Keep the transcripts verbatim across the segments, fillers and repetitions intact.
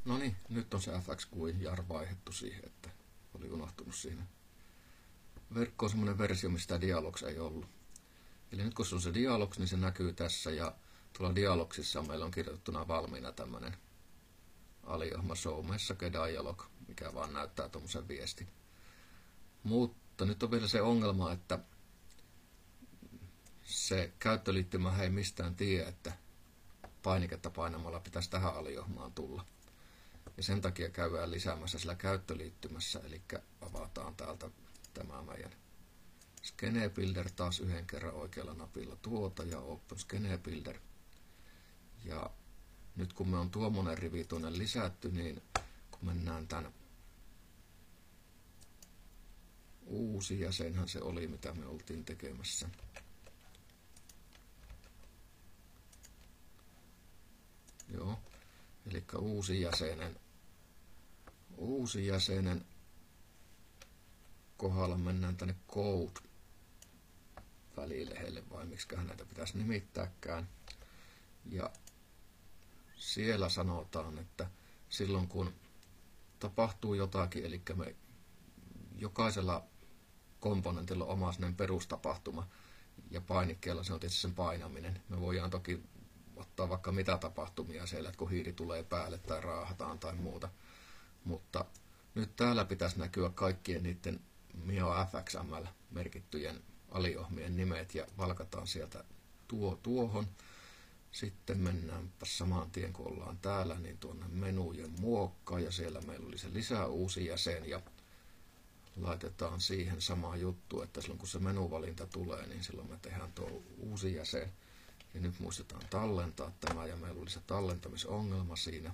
no niin, nyt on se F X Q I-jar vaihdettu siihen, että oli unohtunut siinä. Verkko on semmoinen versio, mistä Dialogs ei ollut. Eli nyt kun se on se Dialogs, niin se näkyy tässä ja tuolla Dialogsissa meillä on kirjoitettuna valmiina tämmöinen aliohma show message dialog, mikä vaan näyttää tuommoisen viestin. Mutta nyt on vielä se ongelma, että se käyttöliittymä ei mistään tiedä, että painiketta painamalla pitäisi tähän aliohmaan tulla. Ja sen takia käydään lisäämässä sillä käyttöliittymässä, eli avataan täältä tämä meidän Scene Builder taas yhden kerran oikealla napilla tuota ja Open Scene Builder. Ja nyt kun me on tuommoinen rivi tuonne lisätty, niin kun mennään tämän uusi jäsenhän se oli, mitä me oltiin tekemässä. Joo, eli uusi jäsenen, uusi jäsenen kohdalla mennään tänne code välilehdelle, vai miksiköhän näitä pitäisi nimittääkään. Ja siellä sanotaan, että silloin kun tapahtuu jotakin, eli me jokaisella komponentilla on oma perustapahtuma, ja painikkeella se on tietysti sen painaminen. Me voidaan toki ottaa vaikka mitä tapahtumia siellä, että kun hiiri tulee päälle tai raahataan tai muuta. Mutta nyt täällä pitäisi näkyä kaikkien niiden Mio F X M L-merkittyjen aliohmien nimet ja valkataan sieltä tuo, tuohon. Sitten mennäänpä saman tien, kun ollaan täällä, niin tuonne menujen muokkaa ja siellä meillä oli se lisää uusi jäsen ja laitetaan siihen sama juttu, että silloin kun se menuvalinta tulee, niin silloin me tehdään tuo uusi jäsen. Ja nyt muistetaan tallentaa tämä ja meillä oli se tallentamisongelma siinä.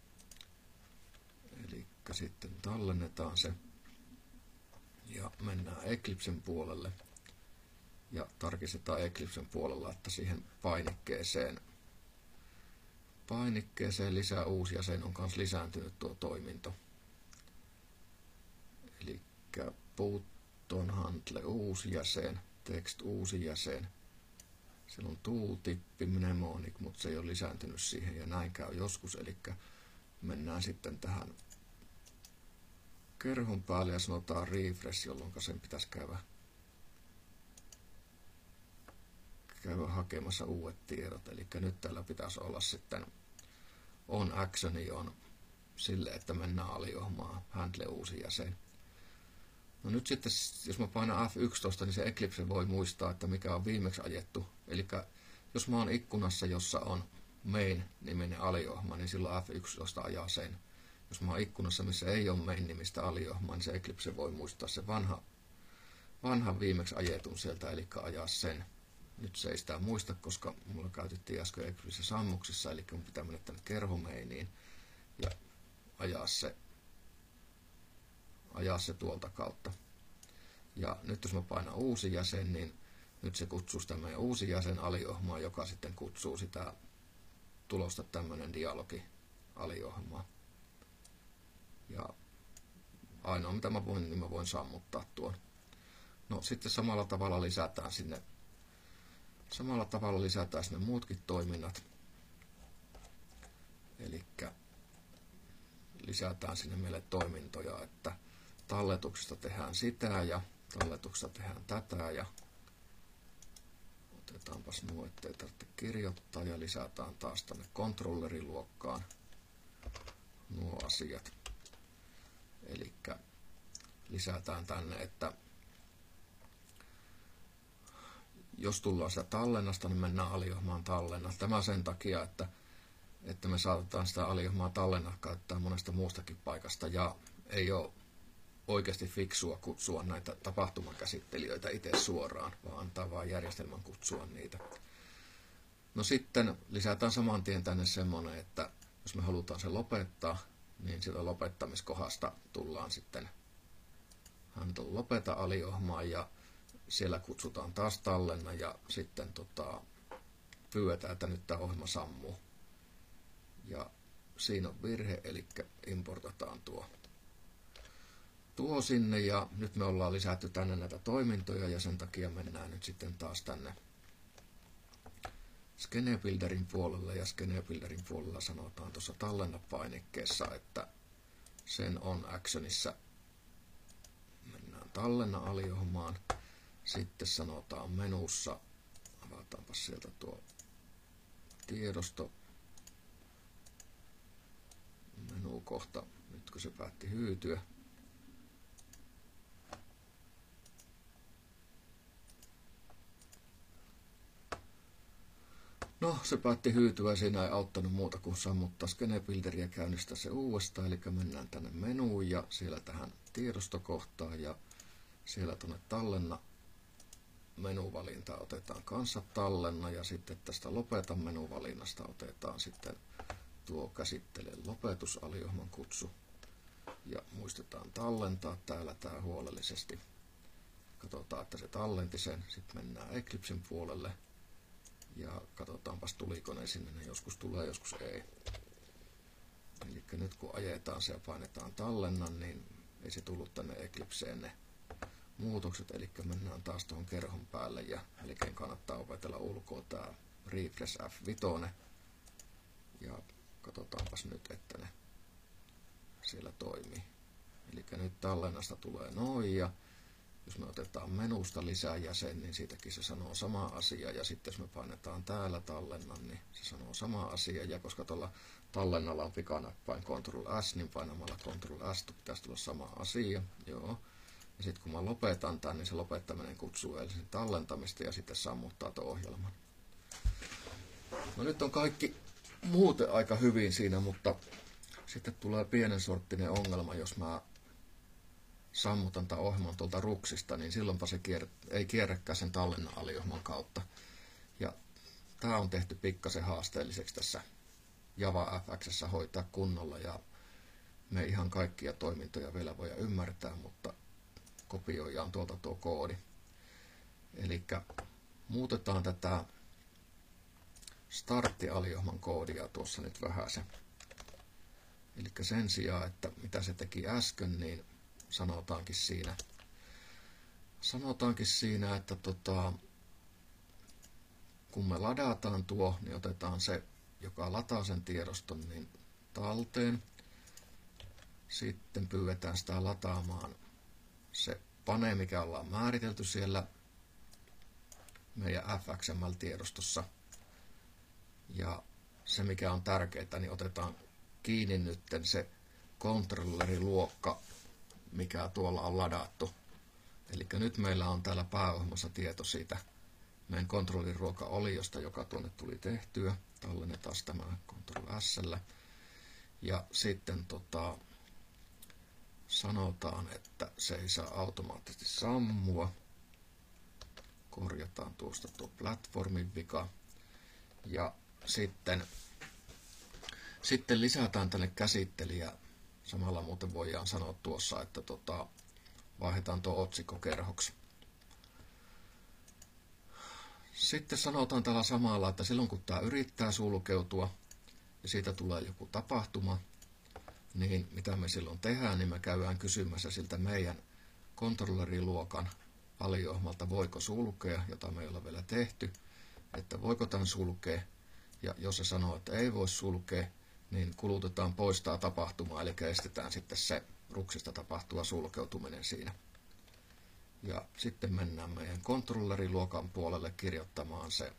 Eli sitten tallennetaan se ja mennään Eclipsen puolelle ja tarkistetaan Eclipsen puolella, että siihen painikkeeseen painikkeeseen lisää uusi jäsen on myös lisääntynyt tuo toiminto. Eli button handle uusi jäsen, text uusi jäsen. Siellä on tooltippi mnemonic, mutta se ei ole lisääntynyt siihen ja näin käy joskus. Eli mennään sitten tähän kerhon päälle ja sanotaan refresh, jolloin sen pitäisi käydä, käydä hakemassa uudet tiedot. Eli nyt täällä pitäisi olla sitten on actioni on sille, että mennään aliohmaan handle uusi jäsen. No nyt sitten, jos mä painan F yksitoista, niin se Eclipse voi muistaa, että mikä on viimeksi ajettu. Eli jos mä oon ikkunassa, jossa on main-niminen aliohma, niin silloin F yksitoista ajaa sen. Jos mä oon ikkunassa, missä ei ole main-nimistä aliohmaa, niin se Eclipse voi muistaa se vanha, vanha viimeksi ajetun sieltä, eli ajaa sen. Nyt se ei sitä muista, koska mulla käytettiin äsken Eclipse sammuksissa, eli mun pitää mennä tänne kerhomeiniin ja ajaa se ajaa se tuolta kautta. Ja nyt jos mä painan uusi jäsen, niin nyt se kutsuu sitä meidän uusi jäsen aliohmaa, joka sitten kutsuu sitä tulosta tämmöinen dialogi aliohmaa. Ja ainoa mitä mä voin, niin mä voin sammuttaa tuon. No sitten samalla tavalla lisätään sinne samalla tavalla lisätään sinne muutkin toiminnat. Eli lisätään sinne meille toimintoja, että talletuksesta tehdään sitä ja talletuksesta tehdään tätä ja otetaanpas nuo, ettei tarvitse kirjoittaa ja lisätään taas tänne controlleriluokkaan nuo asiat. Eli lisätään tänne, että jos tullaan sitä tallennasta, niin mennään aliohmaan tallenna. Tämä sen takia, että, että me saatetaan sitä aliohmaa tallenna käyttää monesta muustakin paikasta ja ei ole oikeasti fiksua kutsua näitä tapahtumakäsittelijöitä itse suoraan, vaan antaa vain järjestelmän kutsua niitä. No sitten lisätään saman tien tänne semmoinen, että jos me halutaan se lopettaa, niin sitä lopettamiskohdasta tullaan sitten handle lopeta aliohmaan ja siellä kutsutaan taas tallenna ja sitten tota, pyydetään, että nyt tämä ohjelma sammuu. Ja siinä on virhe, eli importataan tuo. tuo sinne ja nyt me ollaan lisätty tänne näitä toimintoja ja sen takia mennään nyt sitten taas tänne Skenebuilderin puolella, ja Skenebuilderin puolella sanotaan tuossa tallennapainikkeessa, että sen on actionissa. Mennään tallenna aliohmaan. Sitten sanotaan menussa, avataanpa sieltä tuo tiedosto, menukohta, nyt kun se päätti hyytyä. No, se päätti hyytyä, siinä ei auttanut muuta kuin sammuttaa Skenebuilderia ja käynnistää se uudestaan, eli mennään tänne menuun ja siellä tähän tiedostokohtaan ja siellä tuonne tallenna menuvalinta otetaan kanssa tallenna ja sitten tästä lopeta menuvalinnasta otetaan sitten tuo käsittele lopetusaliohman kutsu ja muistetaan tallentaa täällä tää huolellisesti. Katsotaan, että se tallenti sen, sitten mennään Eclipsen puolelle. Ja katsotaanpas tuliko ne sinne, ne joskus tulee, joskus ei. Eli nyt kun ajetaan se ja painetaan tallennan, niin ei se tullut tänne Eclipseen ne muutokset. Eli mennään taas tuohon kerhon päälle ja melkein kannattaa opetella ulkoa tää Refresh F viisi. Ja katsotaanpas nyt, että ne siellä toimii. Eli nyt tallennasta tulee noin ja jos me otetaan menusta lisää jäsen, niin siitäkin se sanoo sama asia. Ja sitten jos me painetaan täällä tallennan, niin se sanoo sama asia. Ja koska tuolla tallennalla on pikanappain Control S, niin painamalla Control S pitäisi tulla sama asia. Joo. Ja sitten kun mä lopetan tämän, niin se lopettaminen kutsuu ensin tallentamista ja sitten sammuttaa tuon ohjelman. No nyt on kaikki muuten aika hyvin siinä, mutta sitten tulee pienen sorttinen ongelma, jos mä sammutan tämän ohjelman tuolta ruksista, niin silloinpa se kier- ei kierräkään sen tallennan aliohjelman kautta. Ja tämä on tehty pikkasen haasteelliseksi tässä Java F X:ssä hoitaa kunnolla, ja me ihan kaikkia toimintoja vielä voida ymmärtää, mutta kopioidaan tuolta tuo koodi. Eli muutetaan tätä startti-aliohjelman koodia tuossa nyt vähän se. Eli sen sijaan, että mitä se teki äsken, niin sanotaankin siinä, sanotaankin siinä että tota, kun me ladataan tuo, niin otetaan se, joka lataa sen tiedoston, niin talteen. Sitten pyydetään sitä lataamaan se pane, mikä ollaan määritelty siellä meidän F X M L-tiedostossa. Ja se, mikä on tärkeää, niin otetaan kiinni nyt se controlleriluokka, mikä tuolla on ladattu. Eli nyt meillä on täällä pääohjelmassa tieto siitä meidän kontrolliruoka-oliosta, joka tuonne tuli tehtyä. Tallennetaan tämä Ctrl S:llä. Ja sitten tota, sanotaan, että se ei saa automaattisesti sammua. Korjataan tuosta tuo platformin vika. Ja sitten, sitten lisätään tänne käsittelijä. Samalla muuten voidaan sanoa tuossa, että tota, vaihdetaan tuo otsikko kerhoksi. Sitten sanotaan tällä samalla, että silloin kun tämä yrittää sulkeutua ja siitä tulee joku tapahtuma, niin mitä me silloin tehdään, niin me käydään kysymässä siltä meidän controlleriluokan aliohjelmalta, voiko sulkea, jota me ei ole vielä tehty, että voiko tämän sulkea, ja jos se sanoo, että ei voi sulkea, niin kulutetaan poistaa tapahtumaa, eli estetään sitten se ruksista tapahtuva sulkeutuminen siinä. Ja sitten mennään meidän controlleriluokan puolelle kirjoittamaan se,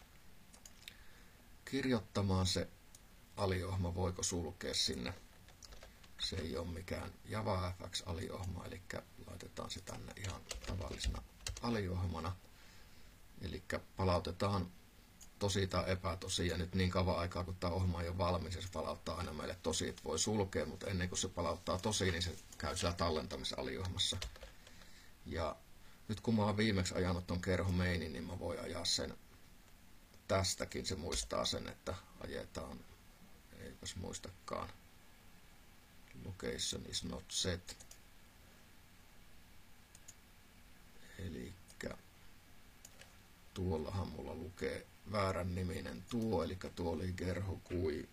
kirjoittamaan se aliohjelma, voiko sulkea sinne. Se ei ole mikään Java F X-aliohjelma, eli laitetaan se tänne ihan tavallisena aliohjelmana. Eli palautetaan tosi tai epätosi, ja nyt niin kauan aikaa, kun tämä ohjelma ei ole valmis, se palauttaa aina meille tosi, että voi sulkea, mutta ennen kuin se palauttaa tosi, niin se käy siellä tallentamisaliohjelmassa. Ja nyt kun mä oon viimeksi ajanut ton kerhon mainin, niin mä voin ajaa sen tästäkin, se muistaa sen, että ajetaan, eipäs muistakaan, location is not set, eli tuollahan mulla lukee väärän niminen tuo, eli tuo oli Gerho Kui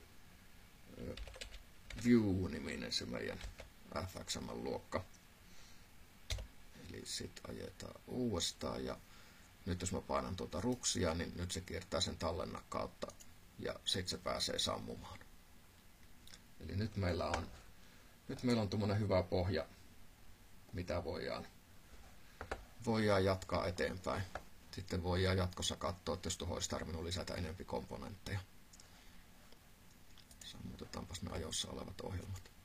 View-niminen se meidän F X M L-luokka. Eli sit ajetaan uudestaan ja nyt jos mä painan tuota ruksia, niin nyt se kiertää sen tallenna kautta ja sitten se pääsee sammumaan. Eli nyt meillä on, nyt meillä on tuommoinen hyvä pohja, mitä voidaan, voidaan jatkaa eteenpäin. Sitten voidaan jatkossa katsoa, että jos tuohon olisi tarvinnut lisätä enempi komponentteja. Sammutetaanpas ne ajoissa olevat ohjelmat.